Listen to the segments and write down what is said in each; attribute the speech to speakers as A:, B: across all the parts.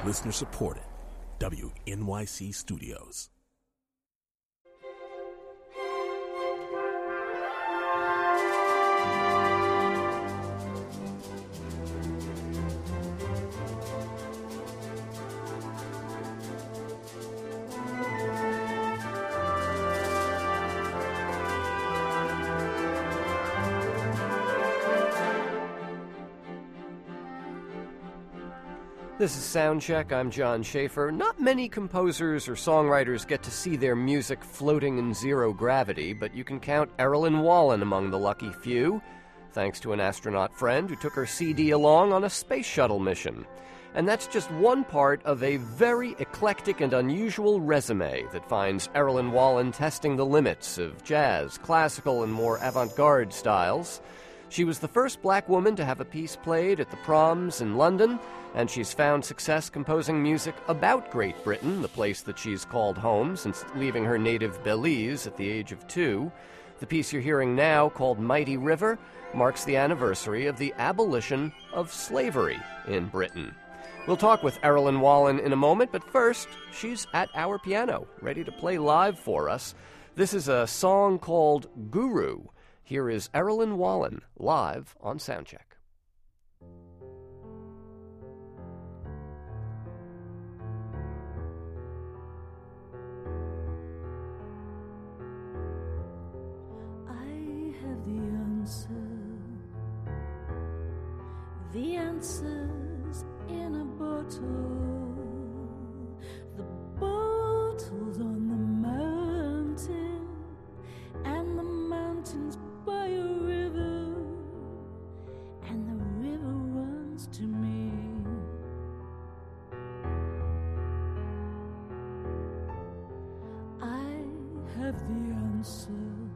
A: Listener supported. WNYC Studios.
B: This is Soundcheck. I'm John Schaefer. Not many composers or songwriters get to see their music floating in zero gravity, but you can count Erilyn Wallen among the lucky few, thanks to an astronaut friend who took her CD along on a space shuttle mission. And that's just one part of a very eclectic and unusual resume that finds Erilyn Wallen testing the limits of jazz, classical, and more avant-garde styles. She was the first black woman to have a piece played at the Proms in London, and she's found success composing music about Great Britain, the place that she's called home since leaving her native Belize at the age of 2. The piece you're hearing now, called Mighty River, marks the anniversary of the abolition of slavery in Britain. We'll talk with Erilyn Wallen in a moment, but first, she's at our piano, ready to play live for us. This is a song called Guru. Here is Erilyn Wallen, live on Soundcheck.
C: I have the answers in a bottle. The bottle's on the mountain, and the mountain's by a river, and the river runs to me. I have the answer,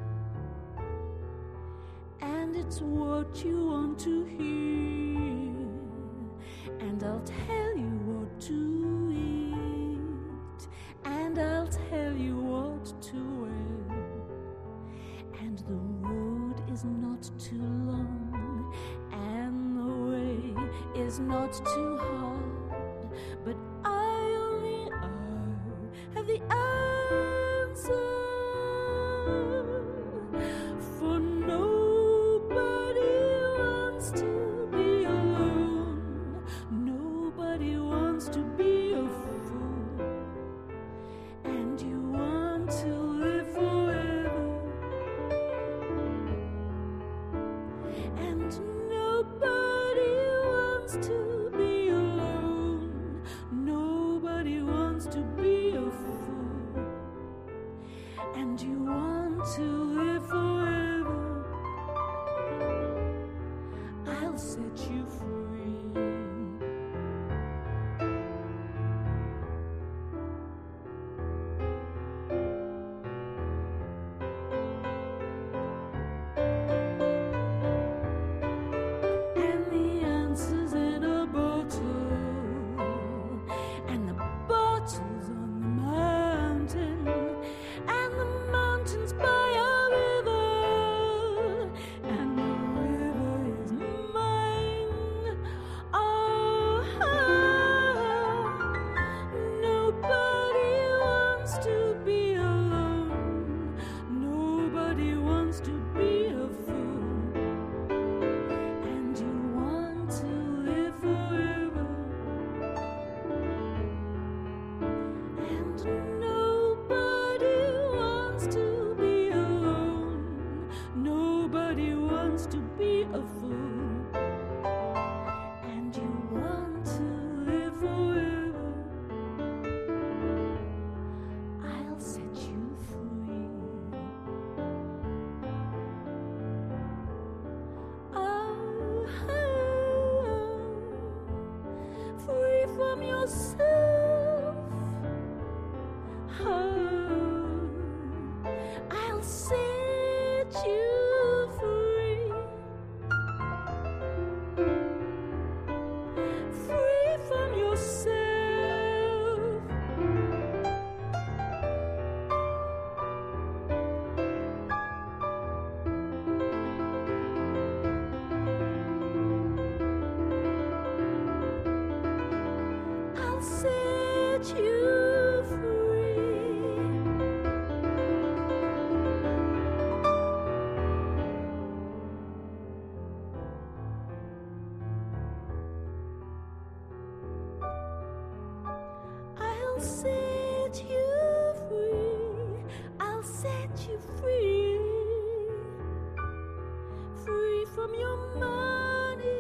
C: and it's what you want to hear, and I'll tell you what to eat, and I'll tell you what to wear, and the road is not too long, and the way is not too hard, but I have the answer. For nobody wants to be alone, nobody wants to be a fool, and you want to live forever, and nobody wants to be alone, nobody wants to be a fool, and you want to live forever. I'll set you free. And the answer's in a bottle, and the bottle's on the mountain, and the mountain's by a river, and the river is mine. Oh, nobody wants to be alone, nobody wants to be a fool, and you want to live forever, and nobody wants to be alone, nobody wants to be a fool, and you want to live forever. I'll set you free. Oh, free from yourself. Oh, I'll set you free. Free from yourself. I'll set I'll set you free. I'll set you free. Free from your money.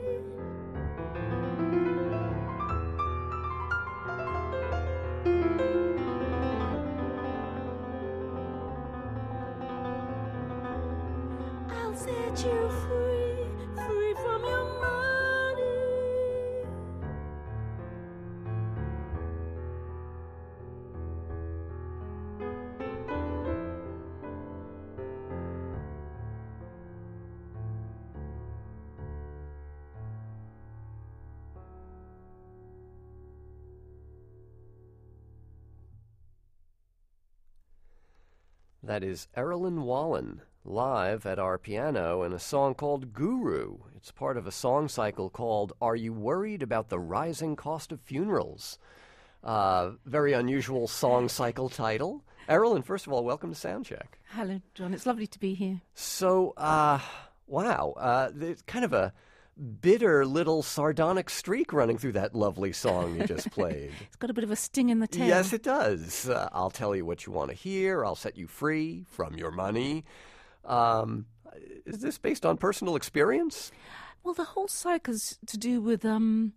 C: I'll set you free, free from your money.
B: That is Erilyn Wallen, live at our piano in a song called Guru. It's part of a song cycle called Are You Worried About the Rising Cost of Funerals? Very unusual song cycle title. Erilyn, first of all, welcome to Soundcheck.
D: Hello, John. It's lovely to be here.
B: So, wow, there's kind of a bitter little sardonic streak running through that lovely song you just played.
D: It's got a bit of a sting in the tail.
B: Yes, it does. I'll tell you what you want to hear. I'll set you free from your money. Is this based on personal experience?
D: Well, the whole cycle's to do with the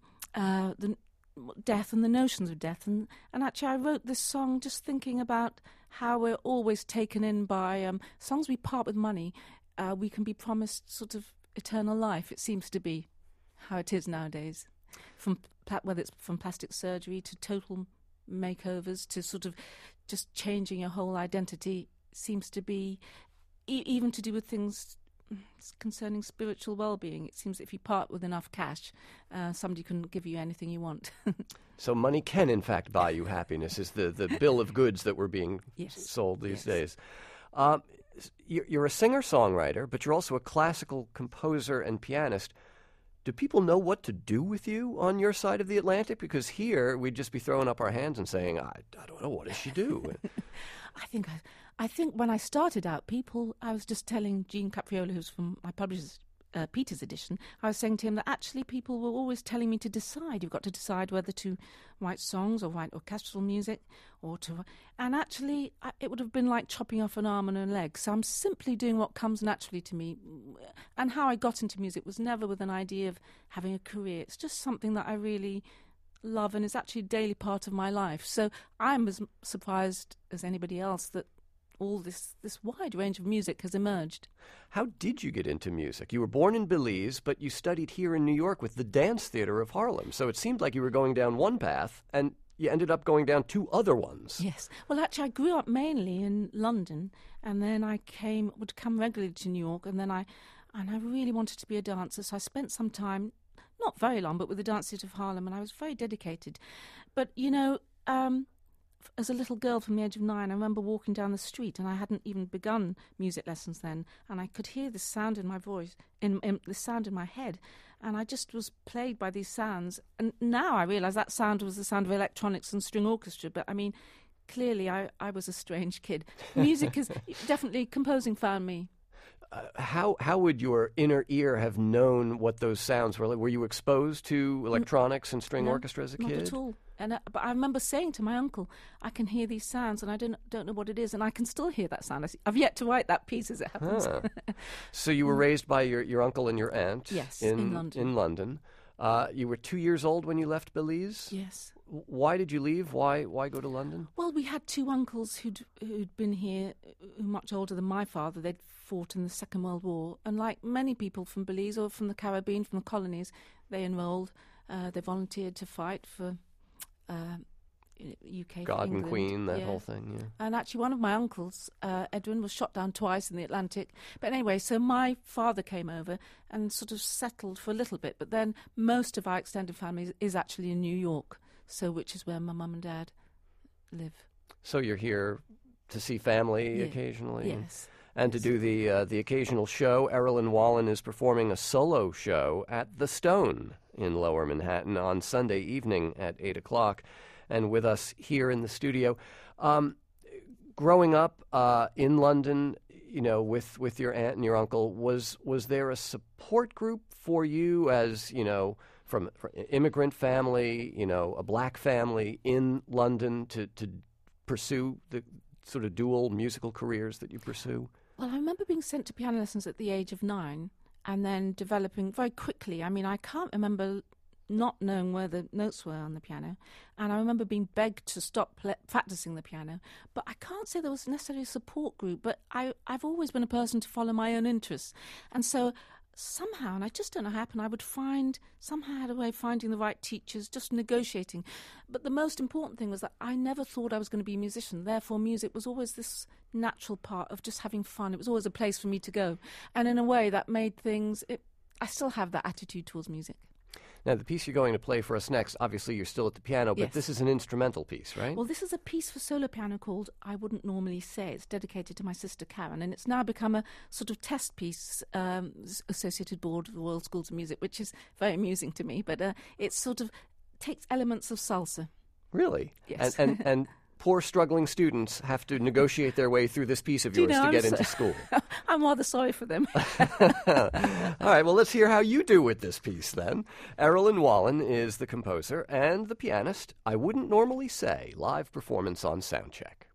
D: death and the notions of death. And actually, I wrote this song just thinking about how we're always taken in by as long as we part with money, we can be promised sort of eternal life. It seems to be how it is nowadays. Whether it's from plastic surgery to total makeovers to sort of just changing your whole identity, seems to be even to do with things concerning spiritual well-being. It seems that if you part with enough cash, somebody can give you anything you want.
B: So money can, in fact, buy you happiness, is the bill of goods that we're being sold these days. You're a singer-songwriter, but you're also a classical composer and pianist. Do people know what to do with you on your side of the Atlantic? Because here, we'd just be throwing up our hands and saying, I don't know, what does she do?
D: I think when I started out, I was just telling Gene Capriola, who's from my publisher's Peter's edition, I was saying to him that actually people were always telling me to decide. You've got to decide whether to write songs or write orchestral music, and actually it would have been like chopping off an arm and a leg. So I'm simply doing what comes naturally to me. And how I got into music was never with an idea of having a career. It's just something that I really love, and it's actually a daily part of my life. So I'm as surprised as anybody else that all this wide range of music has emerged.
B: How did you get into music? You were born in Belize, but you studied here in New York with the Dance Theater of Harlem. So it seemed like you were going down one path, and you ended up going down two other ones.
D: Yes. Well, actually, I grew up mainly in London, and then I would come regularly to New York, and I really wanted to be a dancer, so I spent some time, not very long, but with the Dance Theater of Harlem, and I was very dedicated. But, as a little girl from the age of 9, I remember walking down the street, and I hadn't even begun music lessons then, and I could hear this sound in my voice, this sound in my head, and I just was plagued by these sounds. And now I realise that sound was the sound of electronics and string orchestra, but I mean, clearly I was a strange kid. Music is definitely, composing found me.
B: How would your inner ear have known what those sounds were? Were you exposed to electronics and string orchestra as a kid?
D: Not at all. But I remember saying to my uncle, I can hear these sounds and I don't know what it is, and I can still hear that sound. I've yet to write that piece as it happens.
B: So you were raised by your uncle and your aunt?
D: Yes, in London.
B: In London. You were 2 years old when you left Belize?
D: Yes.
B: Why did you leave? Why go to London?
D: Well, we had two uncles who'd been here, much older than my father. They'd fought in the Second World War, and like many people from Belize or from the Caribbean, from the colonies, they enrolled. They volunteered to fight for UK,
B: God
D: England.
B: And Queen, that whole thing, yeah.
D: And actually one of my uncles, Edwin, was shot down twice in the Atlantic. But anyway, so my father came over and sort of settled for a little bit, but then most of our extended family is actually in New York, so which is where my mum and dad live.
B: So you're here to see family occasionally?
D: Yes.
B: And to do the occasional show. Erilyn Wallen is performing a solo show at The Stone in Lower Manhattan on Sunday evening at 8 o'clock. And with us here in the studio. Growing up in London, with your aunt and your uncle, was there a support group for you as, from immigrant family, a black family in London to pursue the sort of dual musical careers that you pursue?
D: Well, I remember being sent to piano lessons at the age of 9 and then developing very quickly. I mean, I can't remember not knowing where the notes were on the piano, and I remember being begged to stop practicing the piano, but I can't say there was necessarily a support group, but I've always been a person to follow my own interests, and so somehow, and I just don't know how it happened, I would somehow had a way of finding the right teachers, just negotiating. But the most important thing was that I never thought I was going to be a musician. Therefore, music was always this natural part of just having fun. It was always a place for me to go. And in a way that made things, I still have that attitude towards music.
B: Now, the piece you're going to play for us next, obviously you're still at the piano, but
D: Yes.
B: This is an instrumental piece, right?
D: Well, this is a piece for solo piano called I Wouldn't Normally Say. It's dedicated to my sister Karen, and it's now become a sort of test piece, Associated Board of the World Schools of Music, which is very amusing to me, but it sort of takes elements of salsa.
B: Really?
D: Yes.
B: And poor struggling students have to negotiate their way through this piece of yours to get into school.
D: I'm rather sorry for them.
B: All right, well, let's hear how you do with this piece then. Erilyn Wallen is the composer and the pianist. I Wouldn't Normally Say, live performance on Soundcheck.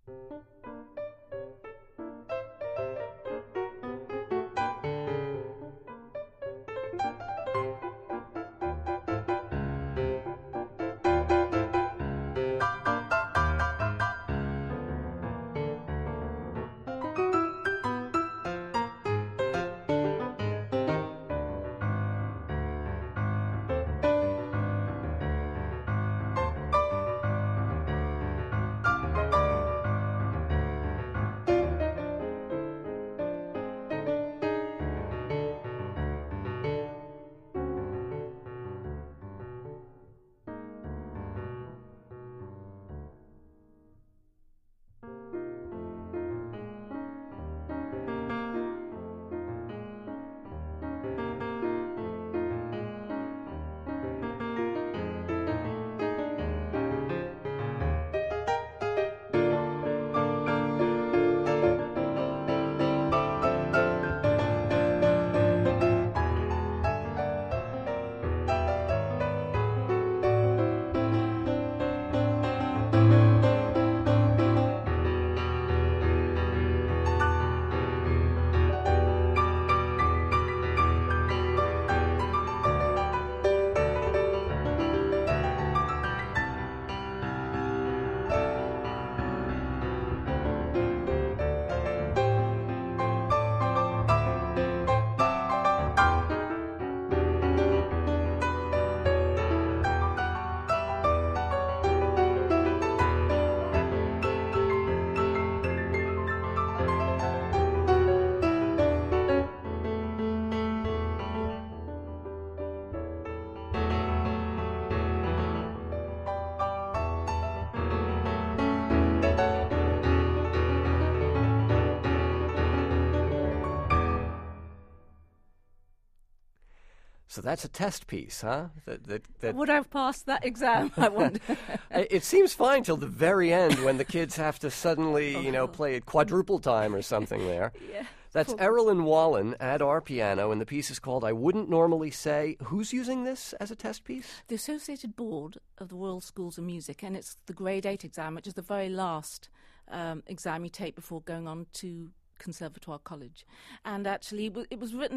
B: So that's a test piece, huh? That
D: Would I have passed that exam? I wonder.
B: It seems fine till the very end when the kids have to suddenly, play at quadruple time or something there.
D: Yeah.
B: That's Erilyn Wallen at our piano, and the piece is called I Wouldn't Normally Say. Who's using this as a test piece?
D: The Associated Board of the World Schools of Music, and it's the Grade 8 exam, which is the very last exam you take before going on to Conservatoire College. And actually, it was written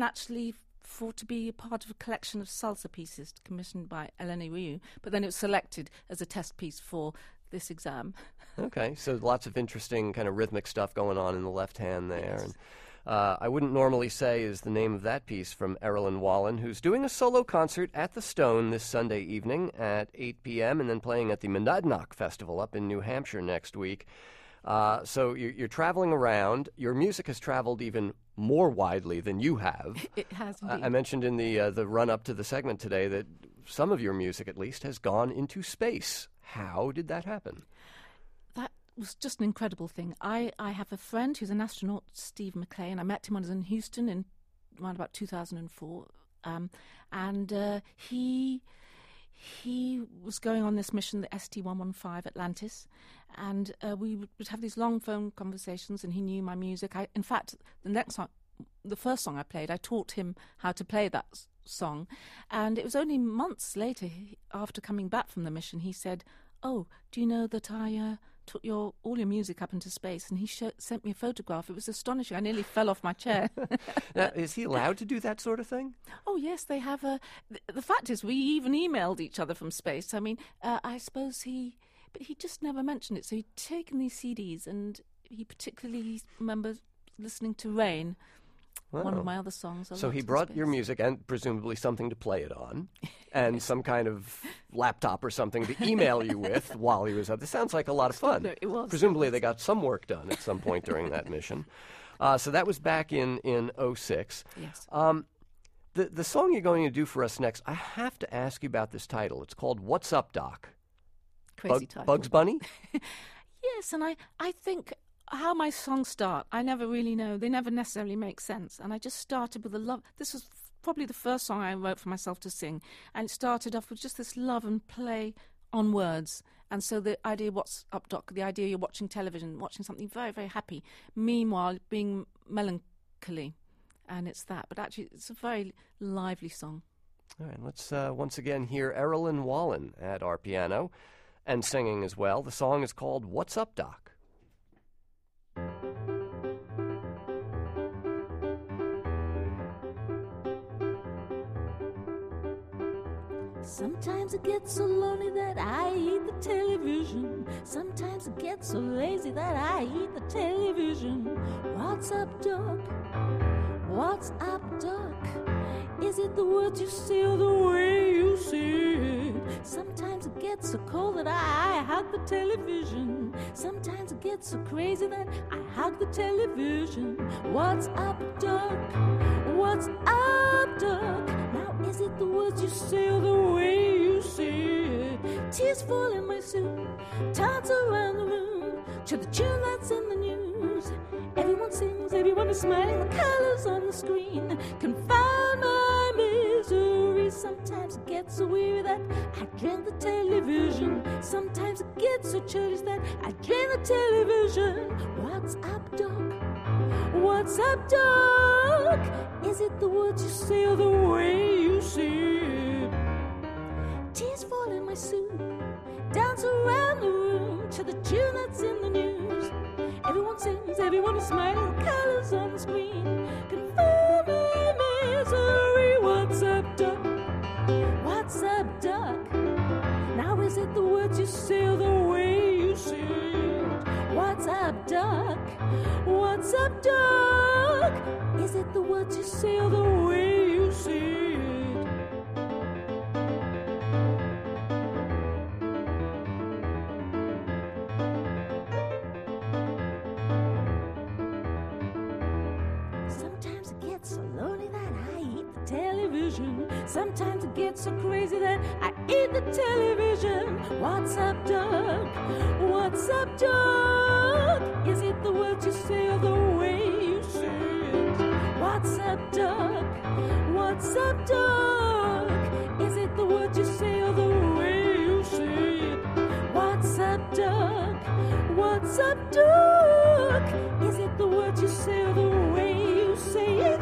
D: to be a part of a collection of salsa pieces commissioned by Eleni Ryu, but then it was selected as a test piece for this exam.
B: Okay, so lots of interesting kind of rhythmic stuff going on in the left hand there.
D: Yes.
B: And I Wouldn't Normally Say is the name of that piece from Erilyn Wallen, who's doing a solo concert at the Stone this Sunday evening at 8 p.m. and then playing at the Monadnock Festival up in New Hampshire next week. So you're traveling around. Your music has traveled even more widely than you have.
D: It has indeed.
B: I mentioned in the run-up to the segment today that some of your music, at least, has gone into space. How did that happen?
D: That was just an incredible thing. I have a friend who's an astronaut, Steve McLean. I met him when I was in Houston in around about 2004. And he was going on this mission, the ST-115 Atlantis, and we would have these long phone conversations, and he knew my music. In fact, the next the first song I played, I taught him how to play that song. And it was only months later, after coming back from the mission, he said, "Oh, do you know that I took all your music up into space?" And he sent me a photograph. It was astonishing. I nearly fell off my chair.
B: Now, is he allowed to do that sort of thing?
D: Oh, yes, they have the fact is, we even emailed each other from space. I mean, I suppose but he just never mentioned it. So he'd taken these CDs, and he particularly remembers listening to Rain, one of my other songs.
B: So he brought your music and presumably something to play it on, and some kind of laptop or something to email you with while he was up. This sounds like a lot of fun.
D: It was.
B: Presumably they got some work done at some point during that mission. So that was back in 2006.
D: Yes.
B: The song you're going to do for us next, I have to ask you about this title. It's called What's Up, Doc?
D: Crazy title.
B: Bugs Bunny?
D: Yes, and I think how my songs start, I never really know. They never necessarily make sense. And I just started with a love. This was probably the first song I wrote for myself to sing. And it started off with just this love and play on words. And so the idea, what's up, Doc? The idea you're watching television, watching something very, very happy. Meanwhile, being melancholy. And it's that. But actually, it's a very lively song.
B: All right, let's once again hear Erilyn Wallen at our piano and singing as well. The song is called What's Up, Doc?
C: Sometimes it gets so lonely that I eat the television. Sometimes it gets so lazy that I eat the television. What's up, Doc? What's up, Doc? Is it the words you say or the way you say it? Sometimes it gets so cold that I hug the television. Sometimes it gets so crazy that I hug the television. What's up, Doc? What's up, Doc? Now is it the words you say or the way you say it? Tears fall in my soup, dance around the room to the tune that's in the news. Everyone sings, everyone is smiling, the colors on the screen confound my misery. Sometimes it gets so weary that I drain the television. Sometimes it gets so childish that I drain the television. What's up, Doc? What's up, Doc? Is it the words you say or the way you say it? Tears fall in my soup, dance around the room to the tune that's in the news. Everyone sings, everyone is smiling, the colors on the screen confound my misery. What's up, Doc? What's up, Doc? Now is it the words you say or the way you say it? What's up, Doc? What's up, Doc? Is it the words you say or the way you say it? Sometimes it gets so lonely that I eat the television. Sometimes it gets so crazy that I eat the television. What's up, Doc? What's up, Doc? Is it the words you say or the way you say it? What's up, Doc? What's up, Doc? Is it the words you say or the way you say it? What's up, Doc? What's up, Doc? Is it the words you say or the way you say it?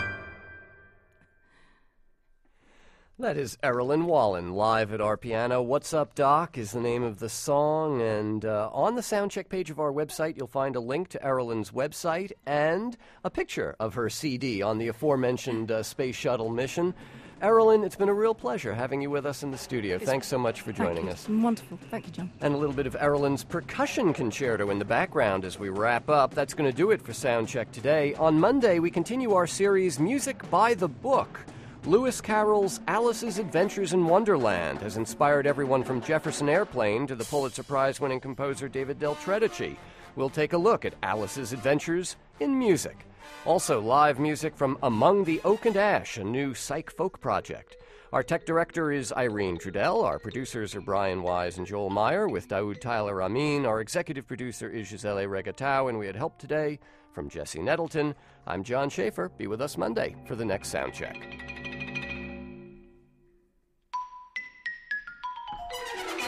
B: That is Erilyn Wallen, live at our piano. What's Up, Doc is the name of the song, and on the Soundcheck page of our website, you'll find a link to Erilyn's website and a picture of her CD on the aforementioned Space Shuttle mission. Erilyn, it's been a real pleasure having you with us in the studio. Thanks so much for joining us.
D: It's been wonderful. Thank you, John.
B: And a little bit of Erilyn's percussion concerto in the background as we wrap up. That's going to do it for Soundcheck today. On Monday, we continue our series Music by the Book. Lewis Carroll's Alice's Adventures in Wonderland has inspired everyone from Jefferson Airplane to the Pulitzer Prize-winning composer David Del Tredici. We'll take a look at Alice's adventures in music. Also, live music from Among the Oak and Ash, a new psych folk project. Our tech director is Irene Trudell. Our producers are Brian Wise and Joel Meyer, with Daoud Tyler Amin. Our executive producer is Gisele Regatau, and we had help today from Jesse Nettleton. I'm John Schaefer. Be with us Monday for the next Soundcheck.